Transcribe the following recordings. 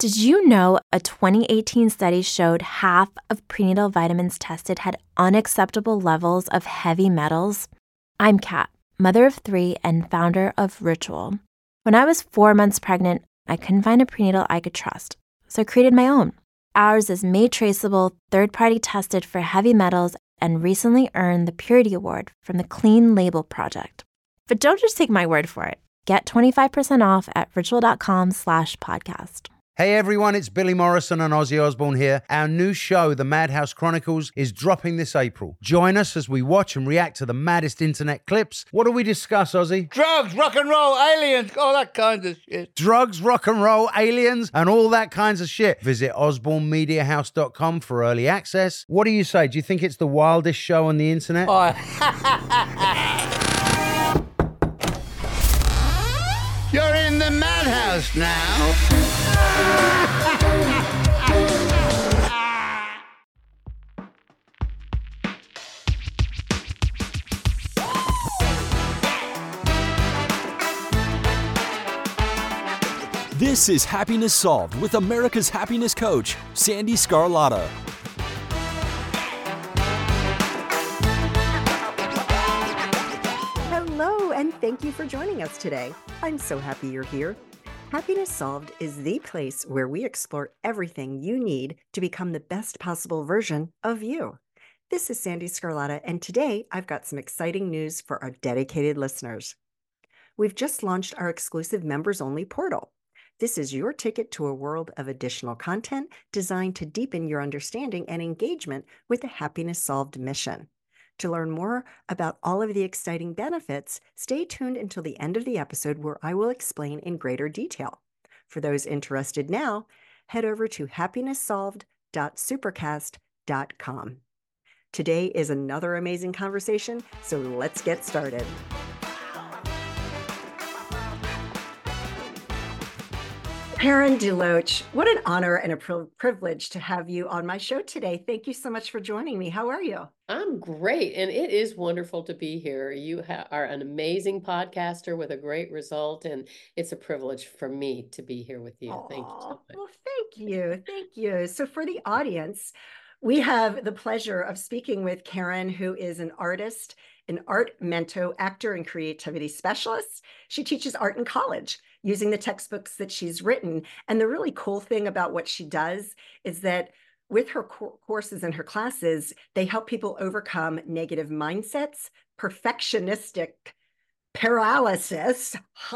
Did you know a 2018 study showed half of prenatal vitamins tested had unacceptable levels of heavy metals? I'm Kat, mother of 3 and founder of Ritual. When I was 4 months pregnant, I couldn't find a prenatal I could trust, so I created my own. Ours is made traceable, third-party tested for heavy metals, and recently earned the Purity Award from the Clean Label Project. But don't just take my word for it. Get 25% off at ritual.com/podcast. Hey everyone, it's Billy Morrison and Ozzy Osbourne here. Our new show, The Madhouse Chronicles, is dropping this April. Join us as we watch and react to the maddest internet clips. What do we discuss, Ozzy? Drugs, rock and roll, aliens, all that kind of shit. Drugs, rock and roll, aliens, and all that kinds of shit. Visit osbornemediahouse.com for early access. What do you say? Do you think it's the wildest show on the internet? Oh. You're in the madhouse now. This is Happiness Solved with America's happiness coach, Sandy Scarlatta. Hello, and thank you for joining us today. I'm so happy you're here. Happiness Solved is the place where we explore everything you need to become the best possible version of you. This is Sandy Scarlatta, and today I've got some exciting news for our dedicated listeners. We've just launched our exclusive members-only portal. This is your ticket to a world of additional content designed to deepen your understanding and engagement with the Happiness Solved mission. To learn more about all of the exciting benefits, stay tuned until the end of the episode where I will explain in greater detail. For those interested now, head over to happinesssolved.supercast.com. Today is another amazing conversation, so let's get started. Karen DeLoach, what an honor and a privilege to have you on my show today. Thank you so much for joining me. How are you? I'm great, and it is wonderful to be here. You are an amazing podcaster with a great result, and it's a privilege for me to be here with you. Thank you so much. Well, thank you. Thank you. So for the audience, we have the pleasure of speaking with Karen, who is an artist, an art mento, actor, and creativity specialist. She teaches art in college using the textbooks that she's written. And the really cool thing about what she does is that with her courses and her classes, they help people overcome negative mindsets, perfectionistic paralysis,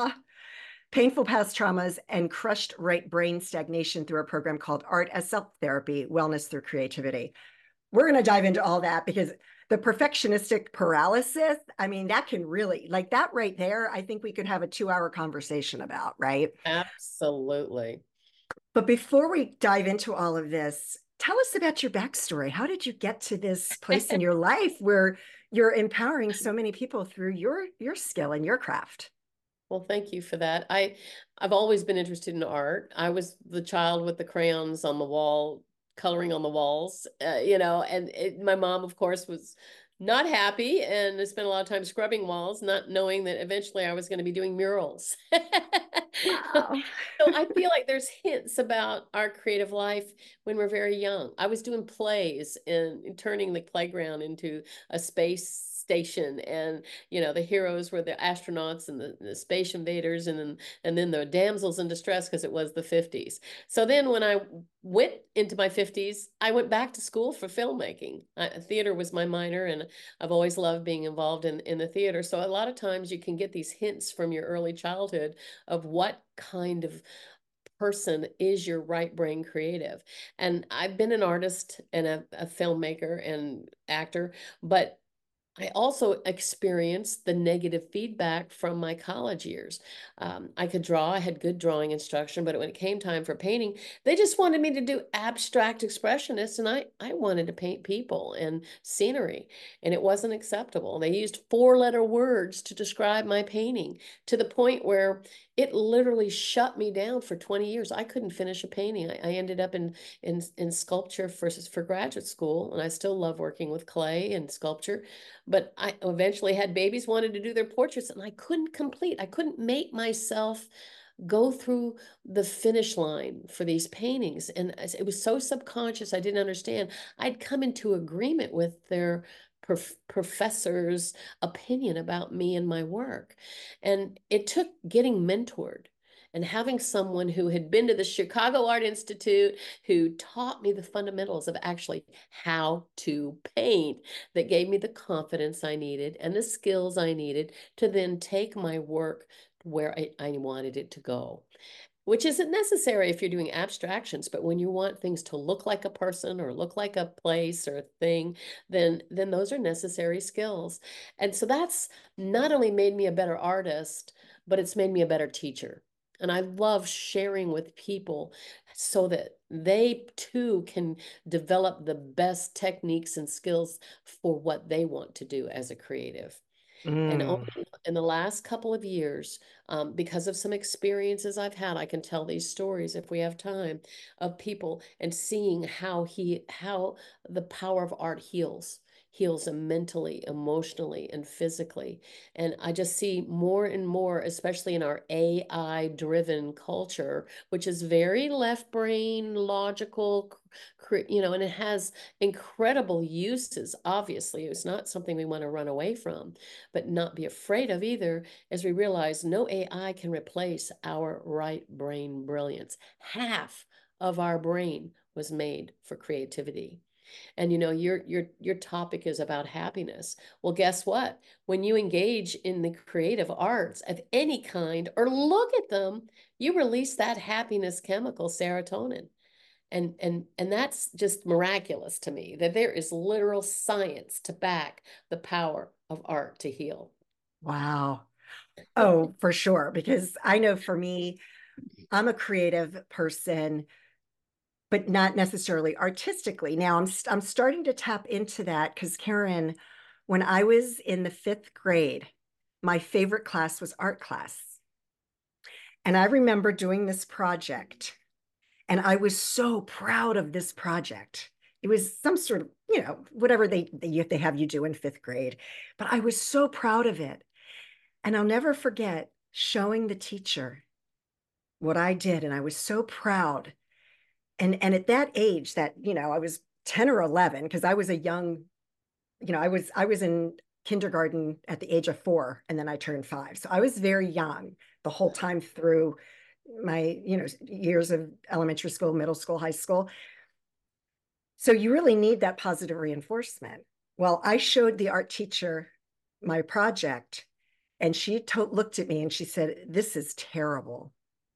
painful past traumas, and crushed right brain stagnation through a program called Art as Self-Therapy, Wellness Through Creativity. We're going to dive into all that because the perfectionistic paralysis, I mean, that can really, like that right there, I think we could have a 2-hour conversation about, right? Absolutely. But before we dive into all of this, tell us about your backstory. How did you get to this place in your life where you're empowering so many people through your skill and your craft? Well, thank you for that. I've always been interested in art. I was the child with the crayons on the wall, coloring on the walls, and my mom, of course, was not happy and I spent a lot of time scrubbing walls, not knowing that eventually I was going to be doing murals. Wow. So I feel like there's hints about our creative life when we're very young. I was doing plays and turning the playground into a space station, and the heroes were the astronauts and the space invaders, and then the damsels in distress, because it was the 50s. So then when I went into my 50s, I went back to school for filmmaking. Theater was my minor, and I've always loved being involved in the theater. So a lot of times you can get these hints from your early childhood of what kind of person is your right brain creative. And I've been an artist and a filmmaker and actor, but I also experienced the negative feedback from my college years. I could draw, I had good drawing instruction, but when it came time for painting, they just wanted me to do abstract expressionists, and I wanted to paint people and scenery, and it wasn't acceptable. They used 4-letter words to describe my painting to the point where it literally shut me down for 20 years. I couldn't finish a painting. I ended up in sculpture for graduate school, and I still love working with clay and sculpture. But I eventually had babies, wanted to do their portraits, and I couldn't make myself go through the finish line for these paintings. And it was so subconscious, I didn't understand. I'd come into agreement with their professor's opinion about me and my work. And it took getting mentored and having someone who had been to the Chicago Art Institute, who taught me the fundamentals of actually how to paint, that gave me the confidence I needed and the skills I needed to then take my work where I wanted it to go, which isn't necessary if you're doing abstractions. But when you want things to look like a person or look like a place or a thing, then those are necessary skills. And so that's not only made me a better artist, but it's made me a better teacher. And I love sharing with people so that they too can develop the best techniques and skills for what they want to do as a creative. And only in the last couple of years, because of some experiences I've had, I can tell these stories if we have time, of people and seeing how the power of art heals them mentally, emotionally, and physically. And I just see more and more, especially in our AI-driven culture, which is very left brain, logical, and it has incredible uses. Obviously, it's not something we want to run away from, but not be afraid of either, as we realize no AI can replace our right brain brilliance. Half of our brain was made for creativity. And your topic is about happiness. Well, guess what? When you engage in the creative arts of any kind or look at them, you release that happiness chemical, serotonin. And that's just miraculous to me, that there is literal science to back the power of art to heal. Wow. Oh, for sure. Because I know for me, I'm a creative person, but not necessarily artistically. Now I'm starting to tap into that because, Karen, when I was in the 5th grade, my favorite class was art class. And I remember doing this project, and I was so proud of this project. It was some sort of, whatever they have you do in 5th grade, but I was so proud of it. And I'll never forget showing the teacher what I did. And I was so proud. And at that age that, I was 10 or 11, because I was a young, I was in kindergarten at the age of 4, and then I turned 5. So I was very young the whole time through my, years of elementary school, middle school, high school. So you really need that positive reinforcement. Well, I showed the art teacher my project, and she looked at me and she said, "This is terrible.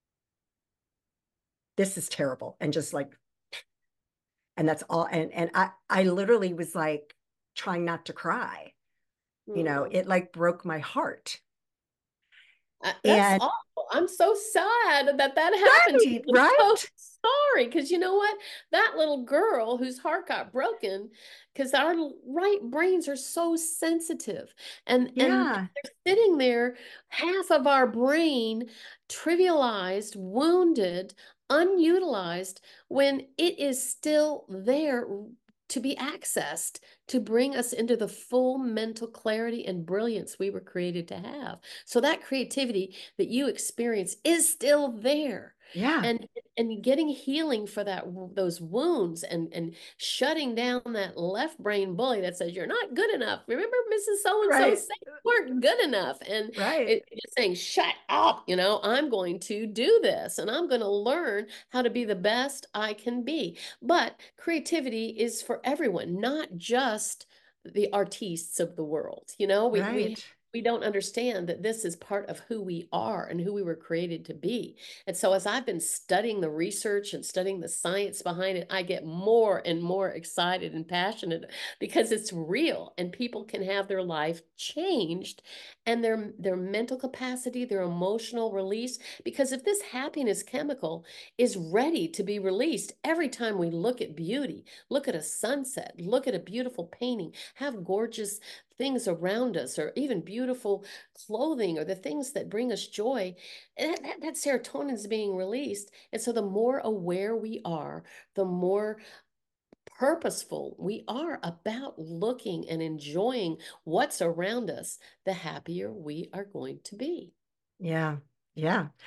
This is terrible." And just like, and that's all. And I literally was like trying not to cry. It like broke my heart. That's awful. I'm so sad that happened. Right? I'm so sorry, because you know what? That little girl whose heart got broken, because our right brains are so sensitive, and they're sitting there, half of our brain trivialized, wounded, unutilized, when it is still there to be accessed, to bring us into the full mental clarity and brilliance we were created to have. So that creativity that you experience is still there. Yeah. And getting healing for those wounds, and shutting down that left brain bully that says you're not good enough. Remember Mrs. So-and-so said you weren't good enough. And it's saying, shut up, I'm going to do this, and I'm going to learn how to be the best I can be. But creativity is for everyone, not just the artistes of the world. We don't understand that this is part of who we are and who we were created to be. And so as I've been studying the research and studying the science behind it, I get more and more excited and passionate, because it's real, and people can have their life changed, and their mental capacity, their emotional release. Because if this happiness chemical is ready to be released every time we look at beauty, look at a sunset, look at a beautiful painting, have gorgeous things around us, or even beautiful clothing, or the things that bring us joy, that serotonin is being released. And so the more aware we are, the more purposeful we are about looking and enjoying what's around us, the happier we are going to be. Yeah. Yeah.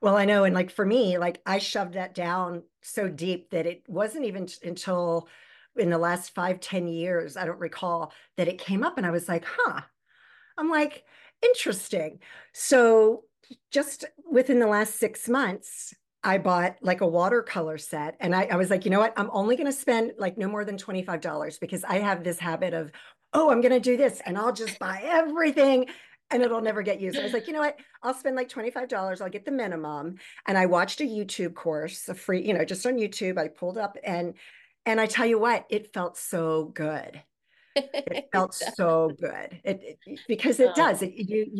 Well, I know. And like for me, like I shoved that down so deep that it wasn't even until in the last 5, 10 years, I don't recall, that it came up and I was like, huh. I'm like, interesting. So just within the last 6 months, I bought like a watercolor set. And I was like, you know what? I'm only going to spend like no more than $25 because I have this habit of, oh, I'm going to do this and I'll just buy everything and it'll never get used. I was like, you know what? I'll spend like $25. I'll get the minimum. And I watched a YouTube course, a free, just on YouTube. I pulled up and I tell you what, it felt so good. It felt so good. Because it Oh, does.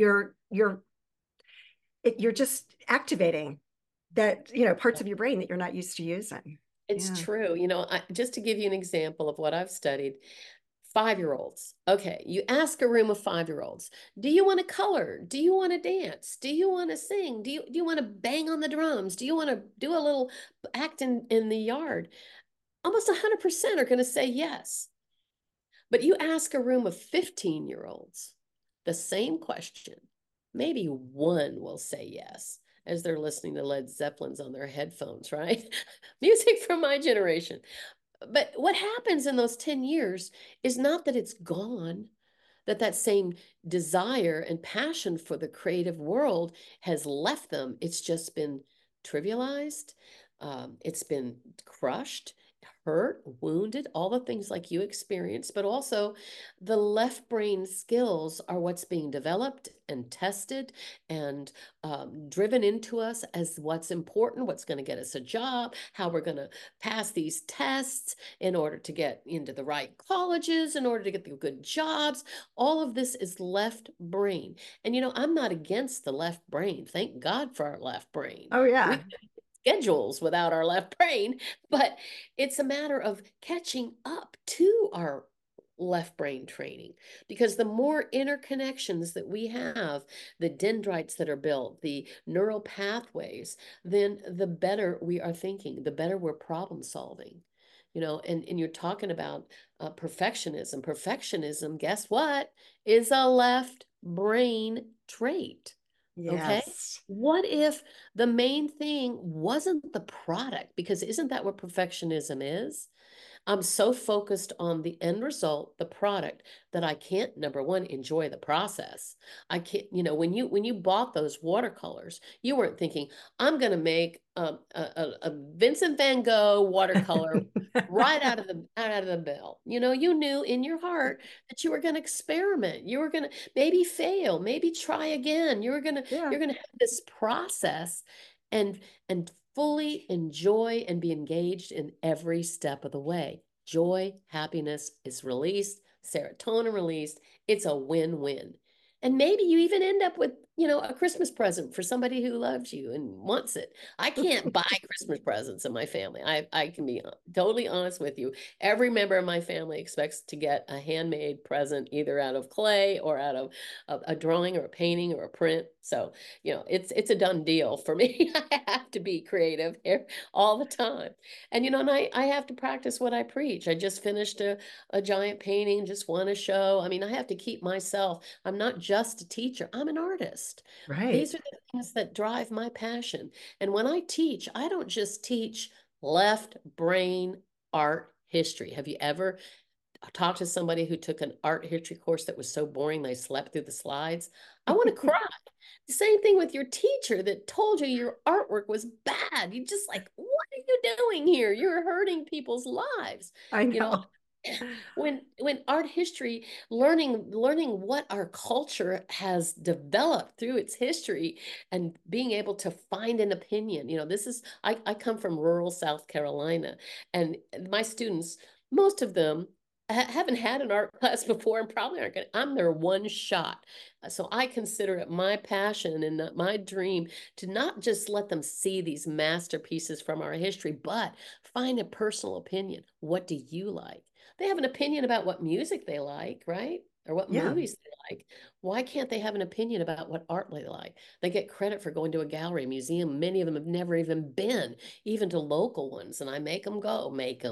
You're just activating that, parts of your brain that you're not used to using. it's Yeah. true. Just to give you an example of what I've studied, 5-year-olds. Okay, you ask a room of 5-year-olds, do you want to color? Do you want to dance? Do you want to sing? Do you want to bang on the drums? Do you want to do a little act in the yard? Almost 100% are going to say yes. But you ask a room of 15-year-olds the same question, maybe one will say yes as they're listening to Led Zeppelins on their headphones, right? Music from my generation. But what happens in those 10 years is not that it's gone, that same desire and passion for the creative world has left them. It's just been trivialized. It's been crushed, hurt, wounded, all the things like you experienced, but also the left brain skills are what's being developed and tested and driven into us as what's important, what's going to get us a job, how we're going to pass these tests in order to get into the right colleges, in order to get the good jobs. All of this is left brain. And I'm not against the left brain. Thank God for our left brain. Oh, yeah. We schedules without our left brain, but it's a matter of catching up to our left brain training, because the more interconnections that we have, the dendrites that are built, the neural pathways, then the better we are thinking, the better we're problem solving. And you're talking about perfectionism. Perfectionism, guess what, is a left brain trait. Okay. Yes. What if the main thing wasn't the product? Because isn't that what perfectionism is? I'm so focused on the end result, the product, that I can't, number one, enjoy the process. I can't, when you bought those watercolors, you weren't thinking, I'm going to make a Vincent van Gogh watercolor right out of the bill. You knew in your heart that you were going to experiment. You were going to maybe fail, maybe try again. You're going Yeah. to have this process and fully enjoy and be engaged in every step of the way. Joy, happiness is released, serotonin released. It's a win-win. And maybe you even end up with, a Christmas present for somebody who loves you and wants it. I can't buy Christmas presents in my family. I can be totally honest with you. Every member of my family expects to get a handmade present, either out of clay or out of a drawing or a painting or a print. So, it's a done deal for me. I have to be creative here all the time. And, and I have to practice what I preach. I just finished a giant painting, just won a show. I mean, I have to keep myself. I'm not just a teacher. I'm an artist. Right. These are the things that drive my passion. And when I teach, I don't just teach left brain art history. Have you ever talked to somebody who took an art history course that was so boring they slept through the slides? I want to cry. The same thing with your teacher that told you your artwork was bad. You just like, what are you doing here? You're hurting people's lives. I know. When art history, learning what our culture has developed through its history and being able to find an opinion. This is, I come from rural South Carolina, and my students, most of them haven't had an art class before and probably aren't going to. I'm their one shot. So I consider it my passion and my dream to not just let them see these masterpieces from our history, but find a personal opinion. What do you like? They have an opinion about what music they like, right? Or what Yeah. movies they like. Why can't they have an opinion about what art they like? They get credit for going to a gallery, museum. Many of them have never even been, even to local ones. And I make them go,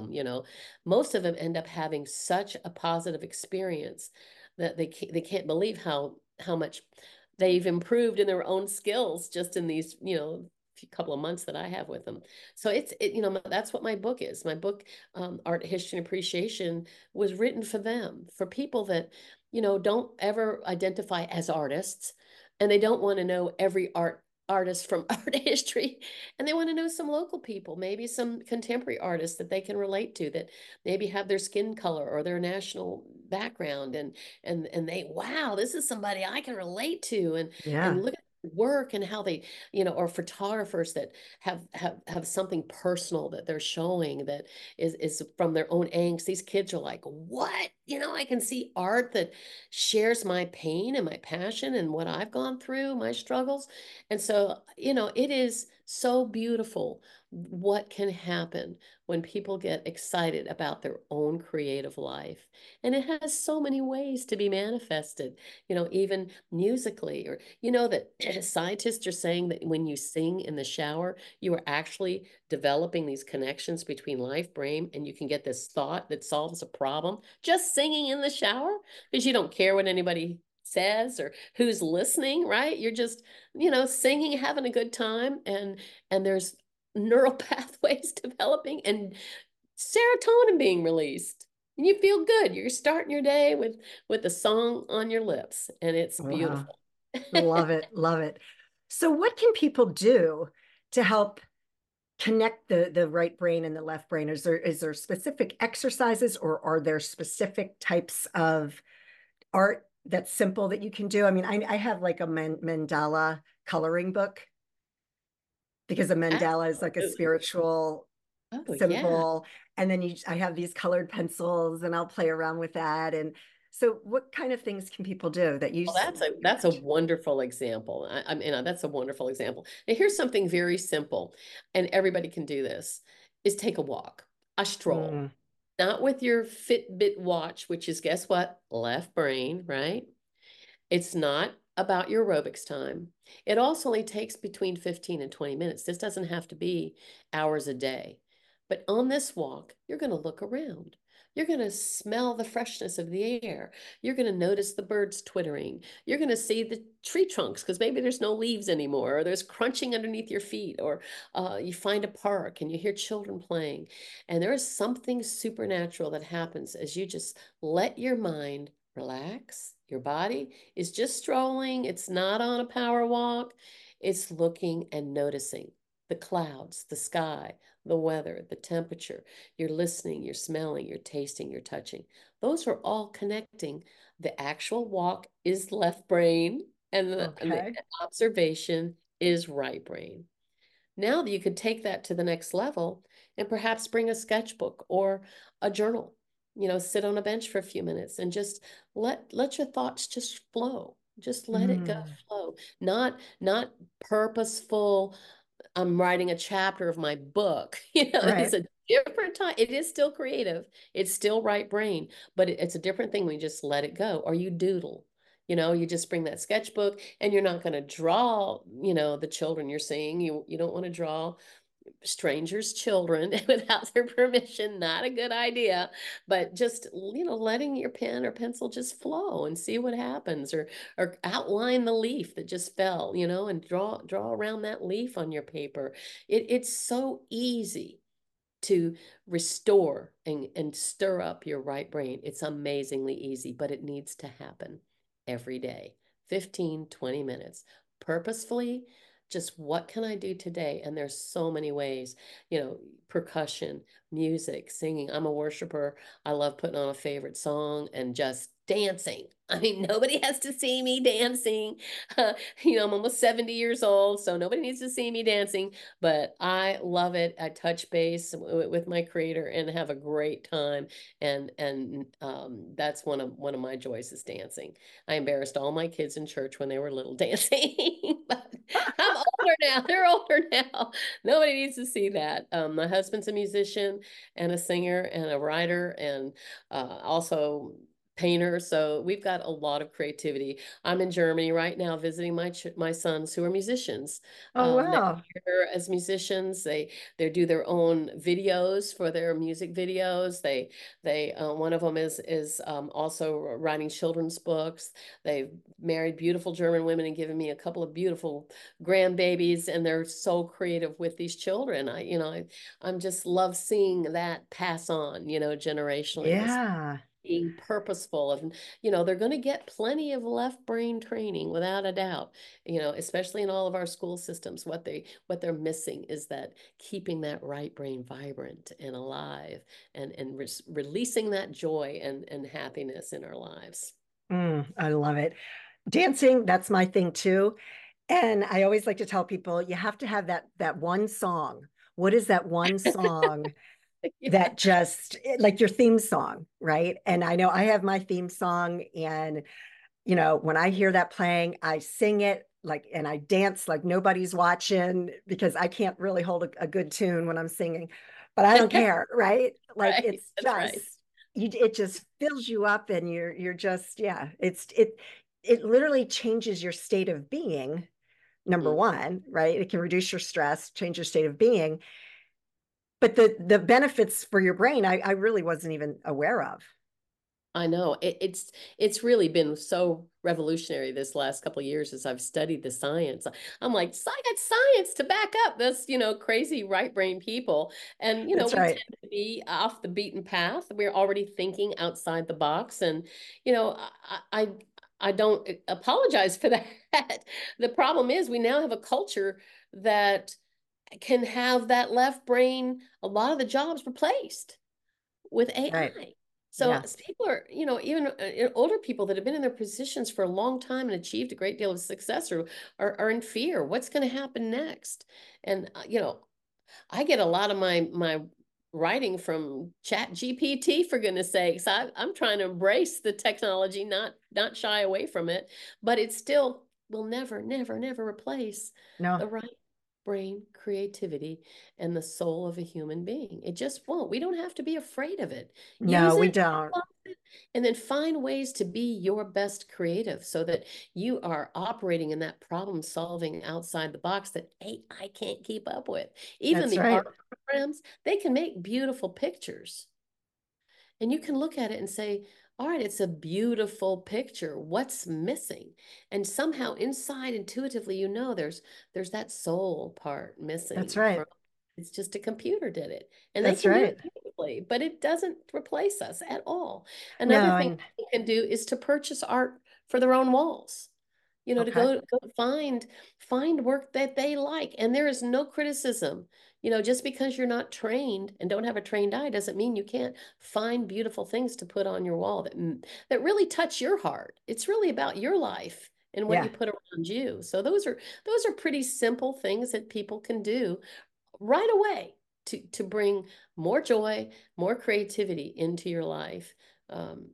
Most of them end up having such a positive experience that they can't believe how much they've improved in their own skills just in these, couple of months that I have with them. So that's what my book is. My book, Art, History, and Appreciation, was written for them, for people that, don't ever identify as artists, and they don't want to know every artist from art history, and they want to know some local people, maybe some contemporary artists that they can relate to, that maybe have their skin color or their national background, and they, wow, this is somebody I can relate to, and look at work and how they, or photographers that have something personal that they're showing that is from their own angst. These kids are like, what? I can see art that shares my pain and my passion and what I've gone through, my struggles. And so, it is so beautiful what can happen when people get excited about their own creative life. And it has so many ways to be manifested, even musically, or, that scientists are saying that when you sing in the shower, you are actually developing these connections between life, brain, and you can get this thought that solves a problem just singing in the shower, because you don't care what anybody says or who's listening, right? You're just, singing, having a good time, and there's neural pathways developing and serotonin being released. And you feel good. You're starting your day with a song on your lips, and it's beautiful. Love it. Love it. So what can people do to help connect the right brain and the left brain? Is there specific exercises, or are there specific types of art that's simple that you can do? I mean, I have like a mandala coloring book, because a mandala is like a spiritual symbol. Yeah. And then I have these colored pencils, and I'll play around with that. And so what kind of things can people do that you? Well, that's a wonderful example. I mean, that's a wonderful example. Now, here's something very simple, and everybody can do this, is take a walk, a stroll. Not with your Fitbit watch, which is, guess what? Left brain, right? It's not about your aerobics time. It also only takes between 15 and 20 minutes. This doesn't have to be hours a day. But on this walk, you're going to look around. You're going to smell the freshness of the air. You're going to notice the birds twittering. You're going to see the tree trunks, because maybe there's no leaves anymore, or there's crunching underneath your feet, or you find a park and you hear children playing. And there is something supernatural that happens as you just let your mind relax. Your body is just strolling. It's not on a power walk. It's looking and noticing the clouds, the sky, the weather, the temperature. You're listening, you're smelling, you're tasting, you're touching. Those are all connecting. The actual walk is left brain, and the observation is right brain. Now you could take that to the next level and perhaps bring a sketchbook or a journal. Sit on a bench for a few minutes and just let your thoughts just flow. Just let it go flow. Not purposeful, I'm writing a chapter of my book. It's a different time. It is still creative. It's still right brain, but it's a different thing when you just let it go, or you doodle. You just bring that sketchbook, and you're not going to draw, the children you're seeing. You don't want to draw strangers' children without their permission. Not a good idea. But just, letting your pen or pencil just flow and see what happens, or outline the leaf that just fell, and draw around that leaf on your paper. It's so easy to restore and stir up your right brain. It's amazingly easy, but it needs to happen every day, 15, 20 minutes, purposefully. Just what can I do today? And there's so many ways, percussion, music, singing. I'm a worshiper. I love putting on a favorite song and just dancing. I mean, nobody has to see me dancing. I'm almost 70 years old, so nobody needs to see me dancing, but I love it. I touch base with my creator and have a great time. And that's one of my joys, is dancing. I embarrassed all my kids in church when they were little dancing, but I'm older now. They're older now. Nobody needs to see that. My husband's a musician and a singer and a writer, and also painter, so we've got a lot of creativity. I'm in Germany right now visiting my sons who are musicians. Oh, They're wow. here as musicians. They do their own videos for their music videos. They one of them is also writing children's books. They've married beautiful German women and given me a couple of beautiful grandbabies, and they're so creative with these children. I'm just love seeing that pass on, generationally, this Yeah. being purposeful. And they're going to get plenty of left brain training without a doubt, especially in all of our school systems. What they're missing is that keeping that right brain vibrant and alive, and releasing that joy and happiness in our lives. I love it. Dancing, that's my thing too. And I always like to tell people you have to have that one song. What is that one song Yeah. that just like your theme song, right? And I know I have my theme song, and when I hear that playing, I sing it like, and I dance like nobody's watching because I can't really hold a good tune when I'm singing, but I don't care, right? Like Right. it's That's right. just it just fills you up, and you're just, yeah, it literally changes your state of being. Number Mm. one, right? It can reduce your stress, change your state of being. But the benefits for your brain, I really wasn't even aware of. I know it's really been so revolutionary this last couple of years as I've studied the science. I'm like, I got science to back up this, crazy right brain people. And, That's we right. tend to be off the beaten path. We're already thinking outside the box. And, I don't apologize for that. The problem is we now have a culture that can have that left brain, a lot of the jobs replaced with Right. AI. So Yeah. as people are, even older people that have been in their positions for a long time and achieved a great deal of success are in fear. What's going to happen next? And, I get a lot of my writing from Chat GPT, for goodness sakes. I'm trying to embrace the technology, not shy away from it, but it still will never, never, never replace No. the right brain, creativity, and the soul of a human being. It just won't. We don't have to be afraid of it. No, Use we it, don't. and then find ways to be your best creative so that you are operating in that problem solving outside the box that AI can't keep up with. Even That's the right. art programs, they can make beautiful pictures. And you can look at it and say, all right, it's a beautiful picture. What's missing? And somehow inside intuitively, there's that soul part That's missing right. from it's just a computer did it. And they That's can do right. it beautifully, but it doesn't replace us at all. Another No, thing and they can do is to purchase art for their own walls. To okay. go find work that they like. And there is no criticism. Just because you're not trained and don't have a trained eye doesn't mean you can't find beautiful things to put on your wall that really touch your heart. It's really about your life and what you Yeah. put around you. So those are pretty simple things that people can do right away to bring more joy, more creativity into your life. Um,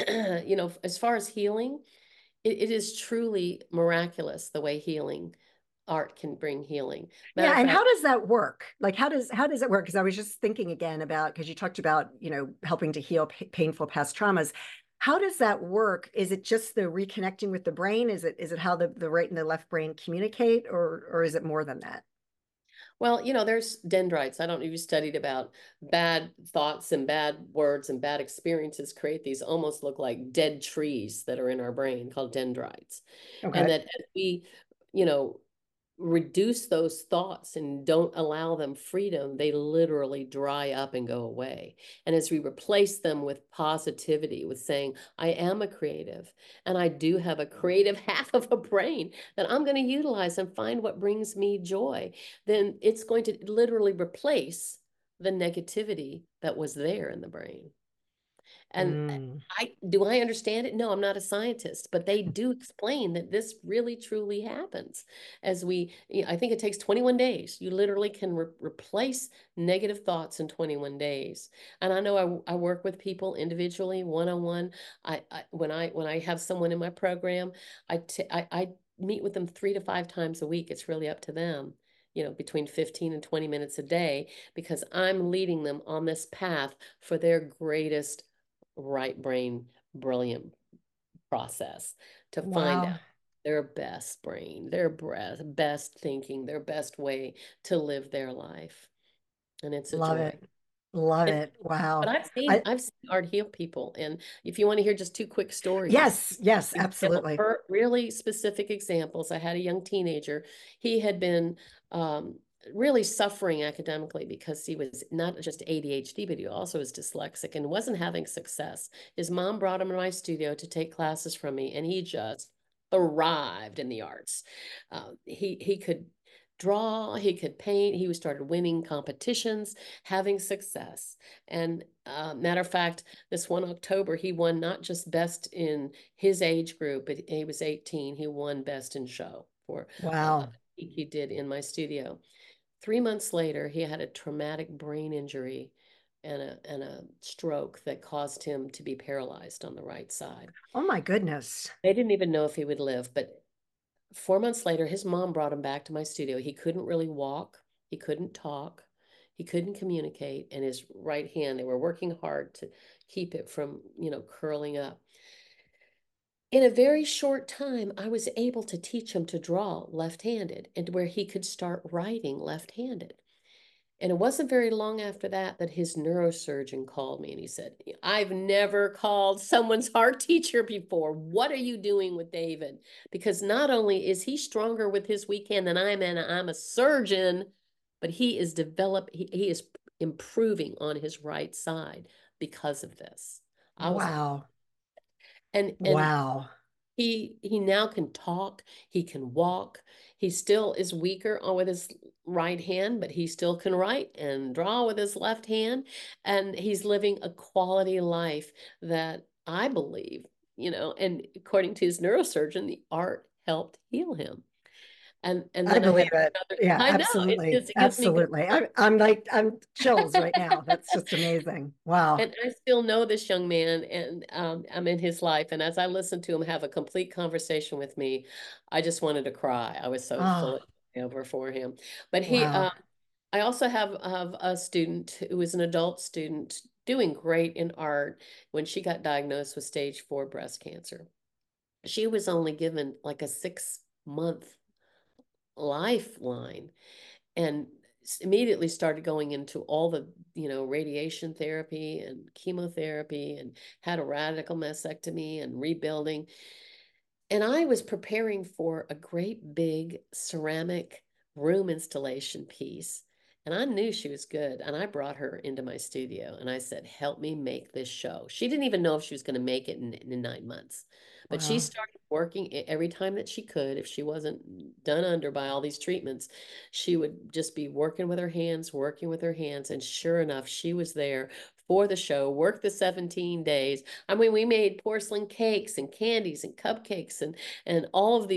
as far as healing, it is truly miraculous the way healing art can bring healing. Matter Yeah, of and how fact, does that work? Like how does it work? Because I was just thinking again about, because you talked about, helping to heal painful past traumas. How does that work? Is it just the reconnecting with the brain? Is it how the right and the left brain communicate, or is it more than that? well, there's dendrites. I don't know if you studied about bad thoughts and bad words and bad experiences create these almost look like dead trees that are in our brain called dendrites. And Okay. that as we, you know, reduce those thoughts and don't allow them freedom, they literally dry up and go away. And as we replace them with positivity, with saying, I am a creative and I do have a creative half of a brain that I'm going to utilize and find what brings me joy, then it's going to literally replace the negativity that was there in the brain. And Mm. I understand it? No, I'm not a scientist, but they do explain that this really truly happens I think it takes 21 days. You literally can replace negative thoughts in 21 days. And I know I work with people individually, one-on-one. When I have someone in my program, I meet with them 3 to 5 times a week. It's really up to them. Between 15 and 20 minutes a day, because I'm leading them on this path for their greatest right brain brilliant process to find Wow. out their best brain, their best thinking, their best way to live their life. And it's a Love joy. it. Love And, it. but Wow. I've seen art heal people. And if you want to hear just two quick stories, Yes, yes, absolutely. really specific examples. I had a young teenager. He had been really suffering academically because he was not just ADHD, but he also was dyslexic and wasn't having success. His mom brought him to my studio to take classes from me, and he just thrived in the arts. He could draw, he could paint, he started winning competitions, having success. And matter of fact, this one October, he won not just best in his age group, but he was 18. He won best in show for Wow. he did in my studio. 3 months later, he had a traumatic brain injury and a stroke that caused him to be paralyzed on the right side. Oh my goodness. They didn't even know if he would live, but 4 months later, his mom brought him back to my studio. He couldn't really walk. He couldn't talk. He couldn't communicate. And his right hand, they were working hard to keep it from, curling up. In a very short time, I was able to teach him to draw left-handed and where he could start writing left-handed. And it wasn't very long after that that his neurosurgeon called me and he said, I've never called someone's art teacher before. What are you doing with David? Because not only is he stronger with his weak hand than I am, and I'm a surgeon, but he is he is improving on his right side because of this. I was like, Wow. and Wow. he now can talk, he can walk. He still is weaker with his right hand, but he still can write and draw with his left hand. And he's living a quality life that I believe, and according to his neurosurgeon, the art helped heal him. And I then I had believe it. another, Yeah, I know absolutely. it gives me Absolutely. I'm chills right now. That's just amazing. Wow. and I still know this young man, and I'm in his life. And as I listened to him have a complete conversation with me, I just wanted to cry. I was so Oh, full over for him. But wow. I also have a student who is an adult student doing great in art when she got diagnosed with stage 4 breast cancer. She was only given like a 6-month lifeline and immediately started going into all the radiation therapy and chemotherapy and had a radical mastectomy and rebuilding. And I was preparing for a great big ceramic room installation piece, and I knew she was good, and I brought her into my studio and I said, help me make this show. She didn't even know if she was going to make it in 9 months, but she Wow. started working every time that she could. If she wasn't done under by all these treatments, she would just be working with her hands, and sure enough, she was there for the show, worked the 17 days. I mean, we made porcelain cakes and candies and cupcakes and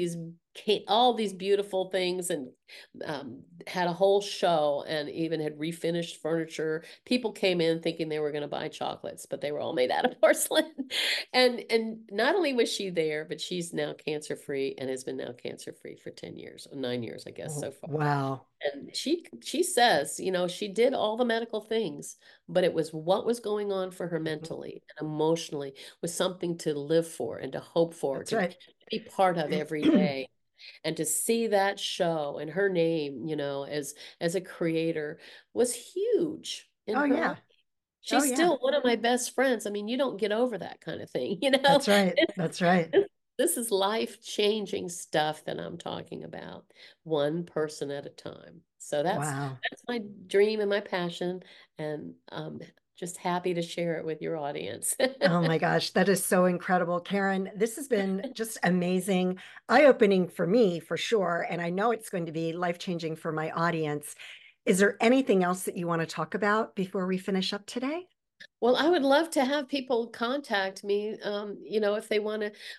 all these beautiful things, and had a whole show, and even had refinished furniture. People came in thinking they were going to buy chocolates, but they were all made out of porcelain. And not only was she there, but she's now cancer free and has been now cancer free for 10 years, or 9 years, I guess, so far. Wow. And she says, she did all the medical things, but it was what was going on for her mentally and emotionally was something to live for and to hope for, That's to right. be part of every day. And to see that show and her name, as a creator was huge in Oh, her yeah. life. Oh, She's yeah. still one of my best friends. I mean, you don't get over that kind of thing, That's right. That's right. This is life-changing stuff that I'm talking about, one person at a time. So that's Wow. my dream and my passion, and I'm just happy to share it with your audience. Oh my gosh, that is so incredible. Karen, this has been just amazing, eye-opening for me for sure. And I know it's going to be life-changing for my audience. Is there anything else that you want to talk about before we finish up today? Well, I would love to have people contact me, if they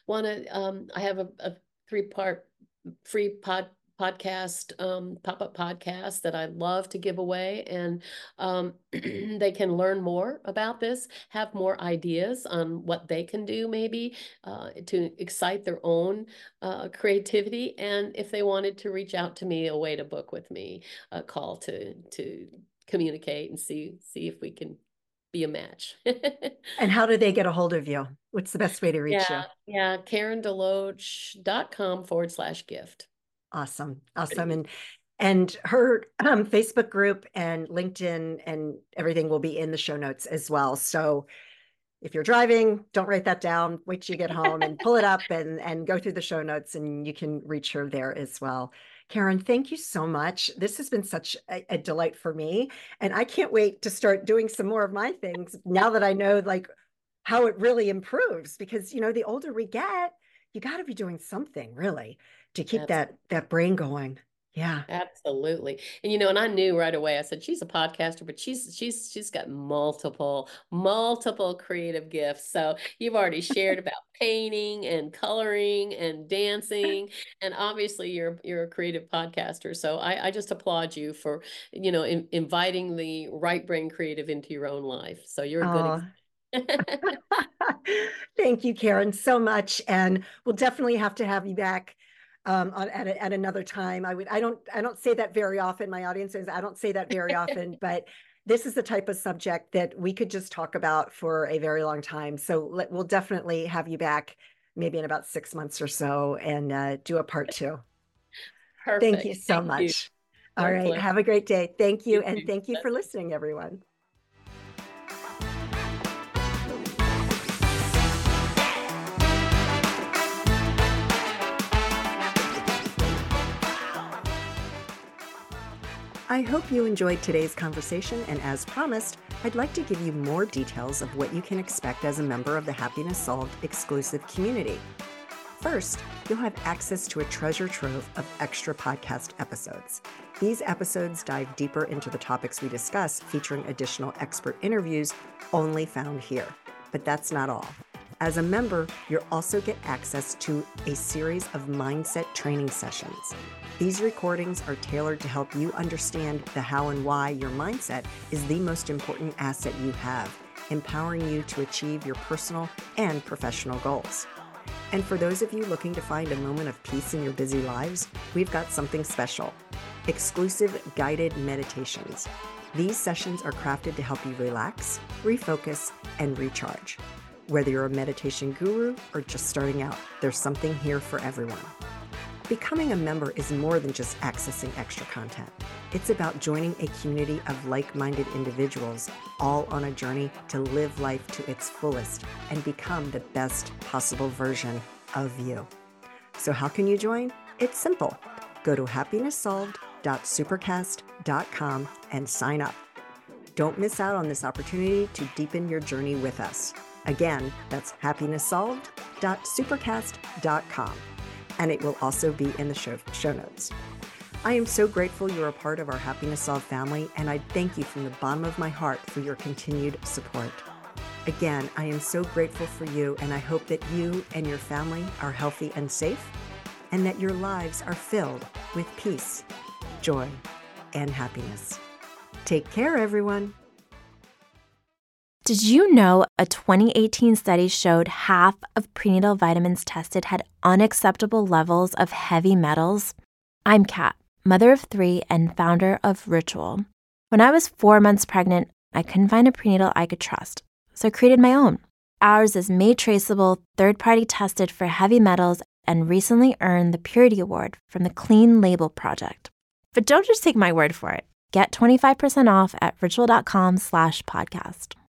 I have a 3-part free podcast, pop-up podcast that I'd love to give away. And they can learn more about this, have more ideas on what they can do maybe to excite their own creativity. And if they wanted to reach out to me, a way to book with me, a call to communicate and see if we can be a match. And how do they get a hold of you? What's the best way to reach you? Yeah. KarenDeloach.com/gift. Awesome. And her Facebook group and LinkedIn and everything will be in the show notes as well. So if you're driving, don't write that down. Wait till you get home and pull it up and go through the show notes, and you can reach her there as well. Karen, thank you so much. This has been such a delight for me. And I can't wait to start doing some more of my things now that I know like how it really improves, because, you know, the older we get, you got to be doing something really to keep that brain going. Yeah, Absolutely. And you know, and I knew right away, I said, she's a podcaster, but she's got multiple creative gifts. So you've already shared about painting and coloring and dancing, and obviously you're a creative podcaster. So I just applaud you for, you know, inviting the right brain creative into your own life. So you're a good example. Thank you, Karen, so much. And we'll definitely have to have you back at another time. I don't say that very often. My audience says I don't say that very often, but this is the type of subject that we could just talk about for a very long time. So we'll definitely have you back maybe in about 6 months or so and do a part 2. Perfect. Thank you so much. All right. Pleasure. Have a great day. Thank you. You And too. thank you for listening, everyone. I hope you enjoyed today's conversation, and as promised, I'd like to give you more details of what you can expect as a member of the Happiness Solved exclusive community. First, you'll have access to a treasure trove of extra podcast episodes. These episodes dive deeper into the topics we discuss, featuring additional expert interviews only found here. But that's not all. As a member, you'll also get access to a series of mindset training sessions. These recordings are tailored to help you understand the how and why your mindset is the most important asset you have, empowering you to achieve your personal and professional goals. And for those of you looking to find a moment of peace in your busy lives, we've got something special: exclusive guided meditations. These sessions are crafted to help you relax, refocus, and recharge. Whether you're a meditation guru or just starting out, there's something here for everyone. Becoming a member is more than just accessing extra content. It's about joining a community of like-minded individuals, all on a journey to live life to its fullest and become the best possible version of you. So how can you join? It's simple. Go to happinesssolved.supercast.com and sign up. Don't miss out on this opportunity to deepen your journey with us. Again, that's happinesssolved.supercast.com. And it will also be in the show notes. I am so grateful you're a part of our Happiness Solved family, and I thank you from the bottom of my heart for your continued support. Again, I am so grateful for you, and I hope that you and your family are healthy and safe, and that your lives are filled with peace, joy, and happiness. Take care, everyone. Did you know a 2018 study showed half of prenatal vitamins tested had unacceptable levels of heavy metals? I'm Kat, mother of 3 and founder of Ritual. When I was 4 months pregnant, I couldn't find a prenatal I could trust, so I created my own. Ours is made traceable, third-party tested for heavy metals, and recently earned the Purity Award from the Clean Label Project. But don't just take my word for it. Get 25% off at ritual.com/podcast.